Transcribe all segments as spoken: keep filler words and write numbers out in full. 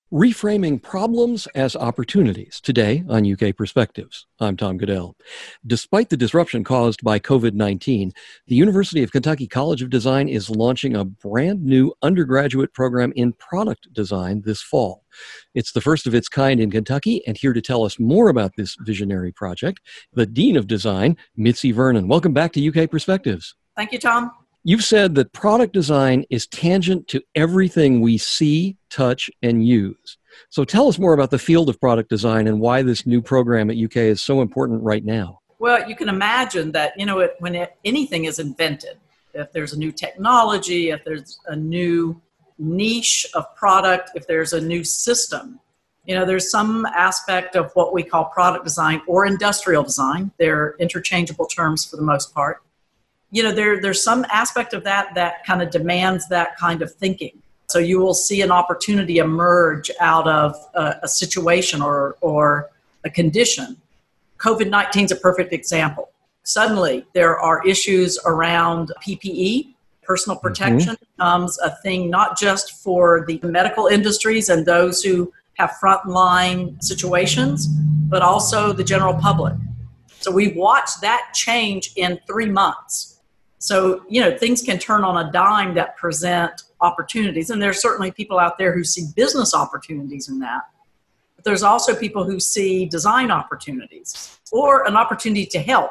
Reframing Problems as Opportunities, today on U K Perspectives. I'm Tom Goodell. Despite the disruption caused by COVID nineteen, the University of Kentucky College of Design is launching a brand new undergraduate program in product design this fall. It's the first of its kind in Kentucky, and here to tell us more about this visionary project, the Dean of Design, Mitzi Vernon. Welcome back to U K Perspectives. Thank you, Tom. You've said that product design is tangent to everything we see, touch, and use. So tell us more about the field of product design and why this new program at U K is so important right now. Well, you can imagine that, you know, it, when it, anything is invented, if there's a new technology, if there's a new niche of product, if there's a new system, you know, there's some aspect of what we call product design or industrial design. They're interchangeable terms for the most part. You know, there, there's some aspect of that that kind of demands that kind of thinking. So you will see an opportunity emerge out of a, a situation or, or a condition. COVID nineteen is a perfect example. Suddenly, there are issues around P P E, personal protection, mm-hmm. becomes a thing not just for the medical industries and those who have frontline situations, but also the general public. So we've watched that change in three months. So, you know, things can turn on a dime that present opportunities. And there's certainly people out there who see business opportunities in that. But there's also people who see design opportunities or an opportunity to help.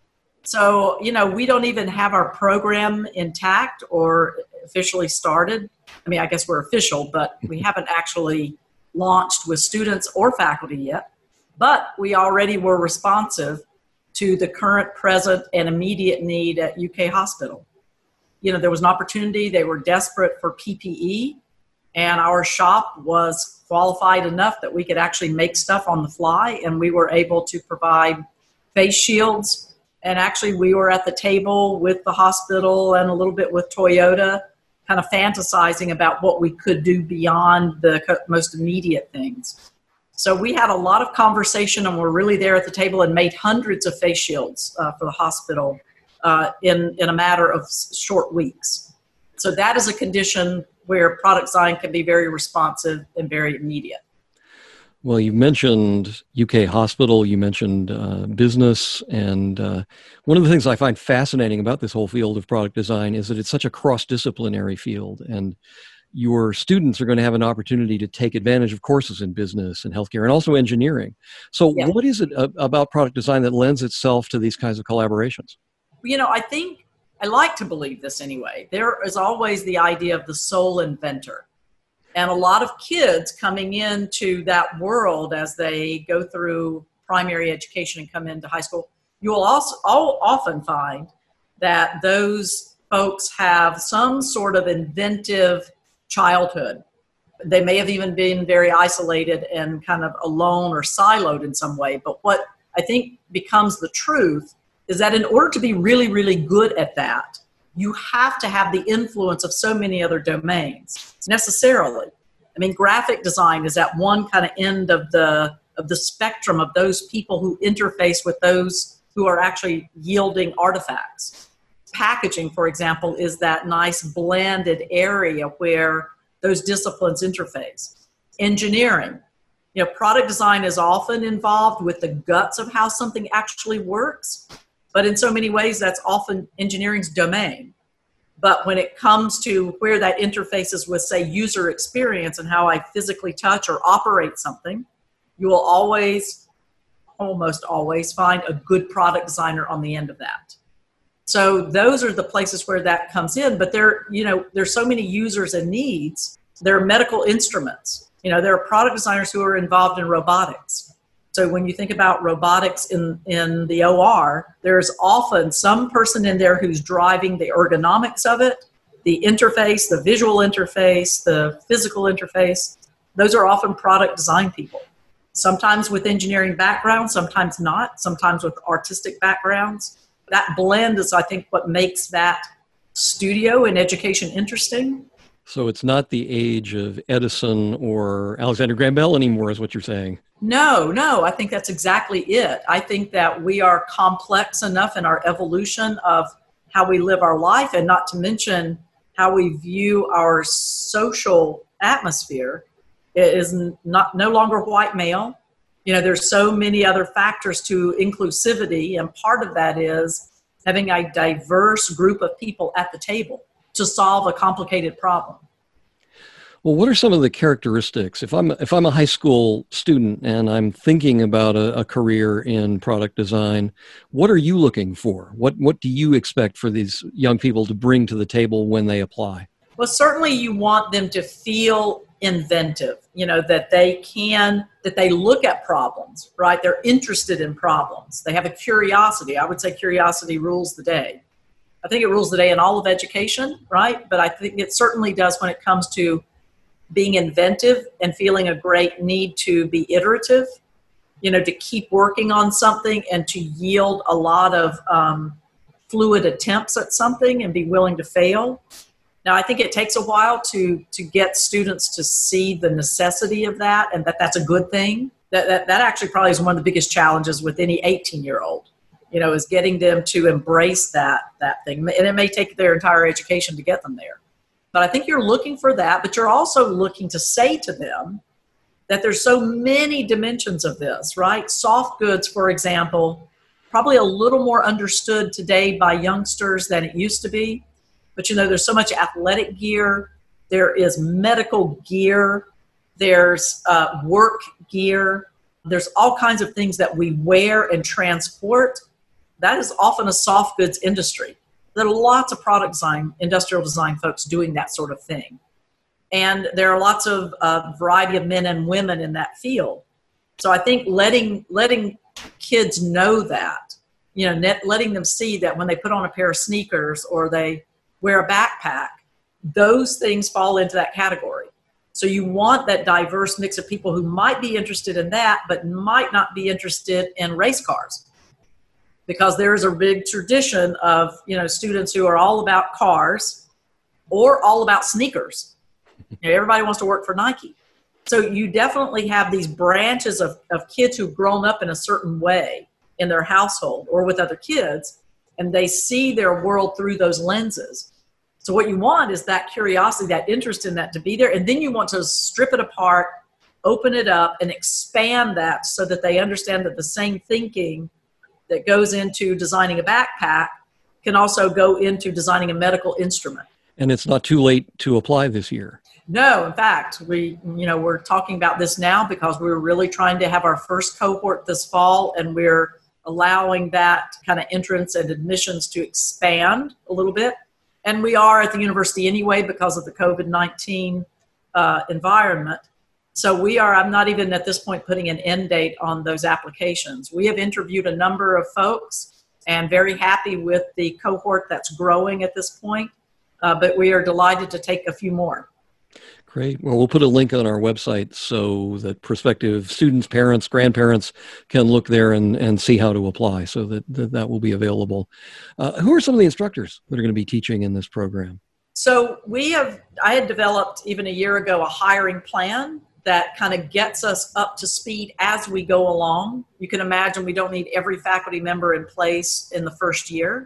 So, you know, we don't even have our program intact or officially started. I mean, I guess we're official, but we haven't actually launched with students or faculty yet. But we already were responsive to the current, present, and immediate need at U K Hospital. You know, there was an opportunity. They were desperate for P P E, and our shop was qualified enough that we could actually make stuff on the fly, and we were able to provide face shields. And actually, we were at the table with the hospital and a little bit with Toyota, kind of fantasizing about what we could do beyond the most immediate things. So we had a lot of conversation, and we're really there at the table and made hundreds of face shields uh, for the hospital uh, in, in a matter of short weeks. So that is a condition where product design can be very responsive and very immediate. Well, you mentioned U K Hospital, you mentioned uh, business, and uh, one of the things I find fascinating about this whole field of product design is that it's such a cross-disciplinary field, and your students are going to have an opportunity to take advantage of courses in business and healthcare and also engineering. So yeah. What is it about product design that lends itself to these kinds of collaborations? You know, I think, I like to believe this anyway. There is always the idea of the sole inventor. And a lot of kids coming into that world as they go through primary education and come into high school, you will also all often find that those folks have some sort of inventive childhood. They may have even been very isolated and kind of alone or siloed in some way. But what I think becomes the truth is that in order to be really, really good at that, you have to have the influence of so many other domains necessarily. I mean, graphic design is at one kind of end of the of the spectrum of those people who interface with those who are actually yielding artifacts. Packaging, for example, is that nice blended area where those disciplines interface. Engineering, you know, product design is often involved with the guts of how something actually works, but in so many ways that's often engineering's domain. But when it comes to where that interfaces with, say, user experience and how I physically touch or operate something, you will always, almost always find a good product designer on the end of that. So those are the places where that comes in, but there, you know, there's so many users and needs. There are medical instruments. You know, there are product designers who are involved in robotics. So when you think about robotics in, in the O R, there's often some person in there who's driving the ergonomics of it, the interface, the visual interface, the physical interface. Those are often product design people. Sometimes with engineering backgrounds, sometimes not, sometimes with artistic backgrounds. That blend is, I think, what makes that studio in education interesting. So it's not the age of Edison or Alexander Graham Bell anymore, is what you're saying. No, no, I think that's exactly it. I think that we are complex enough in our evolution of how we live our life, and not to mention how we view our social atmosphere, It is not no longer white male. You know, there's so many other factors to inclusivity, and part of that is having a diverse group of people at the table to solve a complicated problem. Well, what are some of the characteristics? If I'm if I'm a high school student and I'm thinking about a, a career in product design, what are you looking for? What what do you expect for these young people to bring to the table when they apply? Well, certainly you want them to feel inventive, you know, that they can, that they look at problems, right? They're interested in problems. They have a curiosity. I would say curiosity rules the day. I think it rules the day in all of education, right? But I think it certainly does when it comes to being inventive and feeling a great need to be iterative, you know, to keep working on something and to yield a lot of um, fluid attempts at something and be willing to fail. Now, I think it takes a while to to get students to see the necessity of that and that that's a good thing. That that, that actually probably is one of the biggest challenges with any eighteen-year-old, you know, is getting them to embrace that that thing. And it may take their entire education to get them there. But I think you're looking for that, but you're also looking to say to them that there's so many dimensions of this, right? Soft goods, for example, probably a little more understood today by youngsters than it used to be. But, you know, there's so much athletic gear. There is medical gear. There's uh, work gear. There's all kinds of things that we wear and transport. That is often a soft goods industry. There are lots of product design, industrial design folks doing that sort of thing. And there are lots of uh, variety of men and women in that field. So I think letting letting kids know that, you know, net, letting them see that when they put on a pair of sneakers or they wear a backpack, those things fall into that category. So you want that diverse mix of people who might be interested in that, but might not be interested in race cars. Because there is a big tradition of, you know, students who are all about cars or all about sneakers. You know, everybody wants to work for Nike. So you definitely have these branches of, of kids who've grown up in a certain way in their household or with other kids, and they see their world through those lenses. So what you want is that curiosity, that interest in that to be there, and then you want to strip it apart, open it up, and expand that so that they understand that the same thinking that goes into designing a backpack can also go into designing a medical instrument. And it's not too late to apply this year. No, in fact, we, you know, we're talking about this now because we're really trying to have our first cohort this fall, and we're allowing that kind of entrance and admissions to expand a little bit. And we are at the university anyway because of the COVID nineteen uh, environment. So we are, I'm not even at this point putting an end date on those applications. We have interviewed a number of folks and very happy with the cohort that's growing at this point, uh, but we are delighted to take a few more. Great. Well, we'll put a link on our website so that prospective students, parents, grandparents can look there and, and see how to apply, so that that, that will be available. Uh, who are some of the instructors that are going to be teaching in this program? So we have, I had developed even a year ago a hiring plan that kind of gets us up to speed as we go along. You can imagine we don't need every faculty member in place in the first year.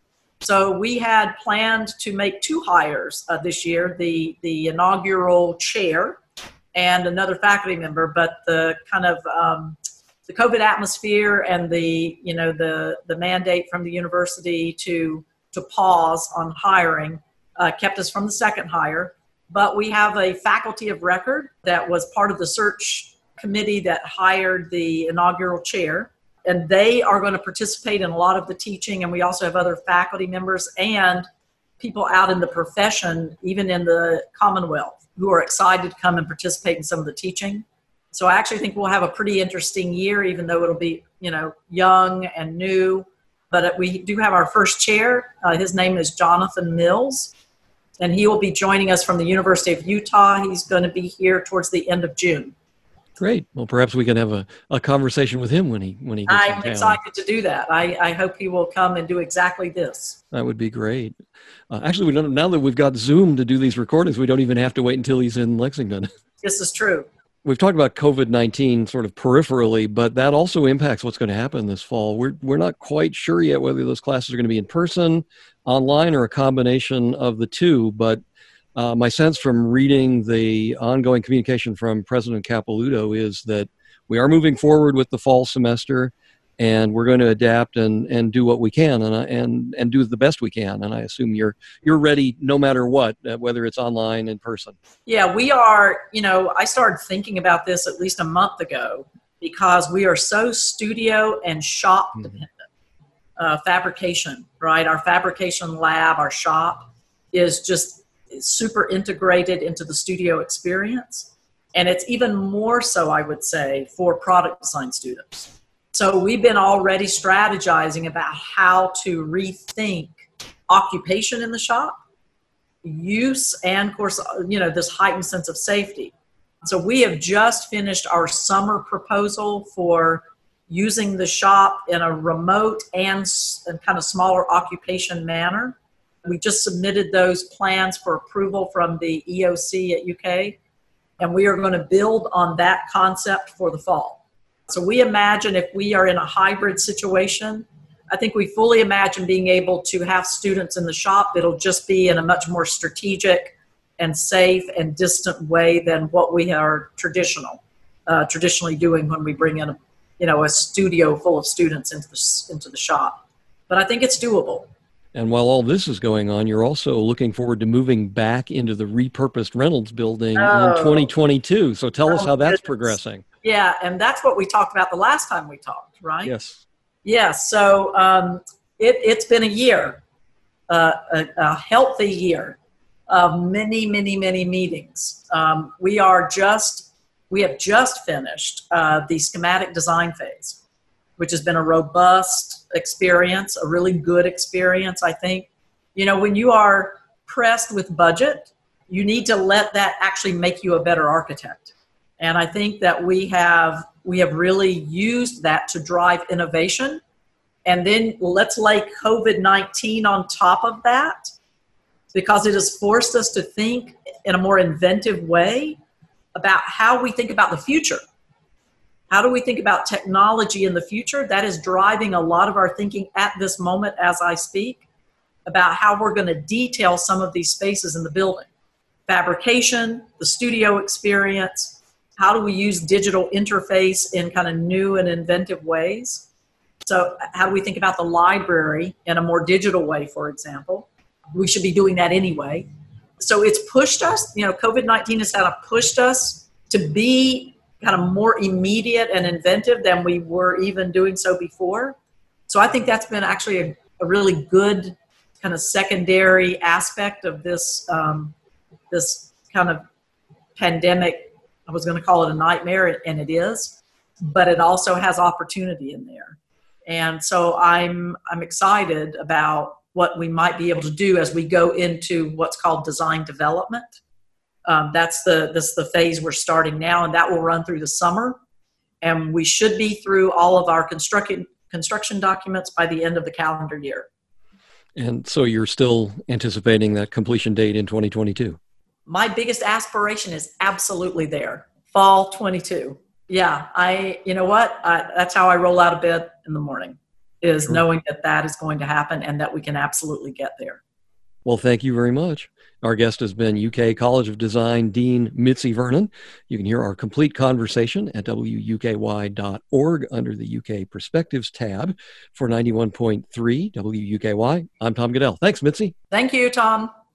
So we had planned to make two hires uh, this year, the, the inaugural chair and another faculty member, but the kind of um, the COVID atmosphere and the, you know, the, the mandate from the university to, to pause on hiring uh, kept us from the second hire. But we have a faculty of record that was part of the search committee that hired the inaugural chair. And they are going to participate in a lot of the teaching. And we also have other faculty members and people out in the profession, even in the Commonwealth, who are excited to come and participate in some of the teaching. So I actually think we'll have a pretty interesting year, even though it'll be, you know, young and new. But we do have our first chair. Uh, his name is Jonathan Mills, and he will be joining us from the University of Utah. He's going to be here towards the end of June. Great. Well, perhaps we can have a, a conversation with him when he when he gets I'm in town. excited to do that. I, I hope he will come and do exactly this. That would be great. Uh, actually, we don't, now that we've got Zoom to do these recordings, we don't even have to wait until he's in Lexington. This is true. We've talked about COVID nineteen sort of peripherally, but that also impacts what's going to happen this fall. We're we're not quite sure yet whether those classes are going to be in person, online, or a combination of the two. But Uh, my sense from reading the ongoing communication from President Capilouto is that we are moving forward with the fall semester, and we're going to adapt and, and do what we can and, and, and do the best we can. And I assume you're, you're ready no matter what, uh, whether it's online, in person. Yeah, we are, you know, I started thinking about this at least a month ago because we are so studio and shop dependent. Uh, fabrication, right? Our fabrication lab, our shop is just super integrated into the studio experience. And it's even more so, I would say, for product design students. So we've been already strategizing about how to rethink occupation in the shop, use, and of course, you know, this heightened sense of safety. So we have just finished our summer proposal for using the shop in a remote and, and kind of smaller occupation manner. We just submitted those plans for approval from the E O C at U K, and we are going to build on that concept for the fall. So we imagine if we are in a hybrid situation, I think we fully imagine being able to have students in the shop. It'll just be in a much more strategic and safe and distant way than what we are traditional, uh, traditionally doing when we bring in a, you know, a studio full of students into the, into the shop. But I think it's doable. And while all this is going on, you're also looking forward to moving back into the repurposed Reynolds building oh. in twenty twenty-two. So tell oh, us how that's goodness. progressing. Yeah, and that's what we talked about the last time we talked, right? Yes. Yes, so um, it, it's been a year, uh, a, a healthy year of many, many, many meetings. Um, we are just, we have just finished uh, the schematic design phase, which has been a robust experience, a really good experience, I think. You know, when you are pressed with budget, you need to let that actually make you a better architect. And I think that we have, we have really used that to drive innovation. And then let's lay COVID nineteen on top of that, because it has forced us to think in a more inventive way about how we think about the future. How do we think about technology in the future? That is driving a lot of our thinking at this moment as I speak about how we're going to detail some of these spaces in the building. Fabrication, the studio experience, how do we use digital interface in kind of new and inventive ways? So how do we think about the library in a more digital way, for example? We should be doing that anyway. So it's pushed us, you know, COVID nineteen has kind of pushed us to be kind of more immediate and inventive than we were even doing so before. So I think that's been actually a, a really good kind of secondary aspect of this, um, this kind of pandemic. I was going to call it a nightmare, and it is, but it also has opportunity in there. And so I'm, I'm excited about what we might be able to do as we go into what's called design development. Um, that's the this the phase we're starting now, and that will run through the summer. And we should be through all of our construction construction documents by the end of the calendar year. And so you're still anticipating that completion date in twenty twenty-two? My biggest aspiration is absolutely there. Fall twenty-two. Yeah, I. You know what? I, that's how I roll out of bed in the morning, is sure. knowing that that is going to happen and that we can absolutely get there. Well, thank you very much. Our guest has been U K College of Design Dean Mitzi Vernon. You can hear our complete conversation at W U K Y dot org under the U K Perspectives tab. For ninety-one point three W U K Y, I'm Tom Goodell. Thanks, Mitzi. Thank you, Tom.